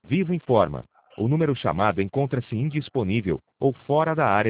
Vivo informa. O número chamado encontra-se indisponível ou fora da área